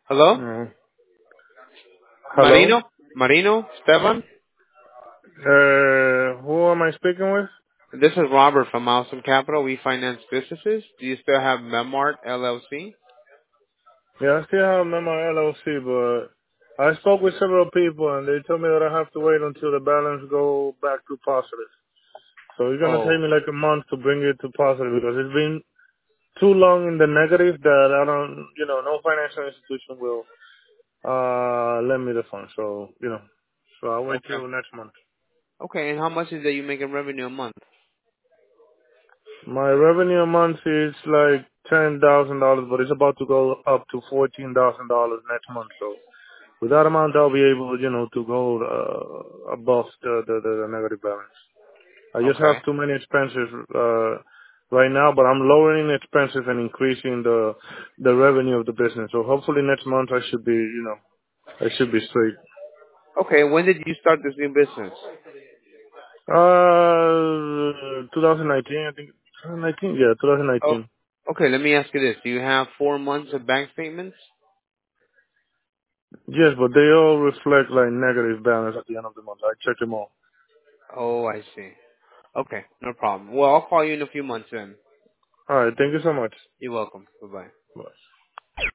Hello? Mm. Hello? Marino? Marino? Esteban? Who am I speaking with? This is Robert from Awesome Capital. We finance businesses. Do you still have Memart LLC? Yeah, I still have them on LLC, but I spoke with several people and they told me that I have to wait until the balance go back to positive. So it's gonna Oh, take me like a month to bring it to positive because it's been too long in the negative that I don't, no financial institution will lend me the funds. So, so I'll wait okay. till next month. Okay, and how much is that you make in revenue a month? My revenue a month is like $10,000, but it's about to go up to $14,000 next month. So with that amount, I'll be able, to go above the negative balance. I just Okay. have too many expenses right now, but I'm lowering expenses and increasing the revenue of the business. So hopefully next month I should be, I should be straight. Okay, when did you start this new business? 2019, I think. 2019, yeah, Oh, 2019. okay, let me ask you this. Do you have 4 months of bank statements? Yes, but they all reflect like negative balance at the end of the month. I check them all. Oh, I see. Okay, no problem. Well, I'll call you in a few months then. All right, thank you so much. You're welcome. Bye-bye. Bye.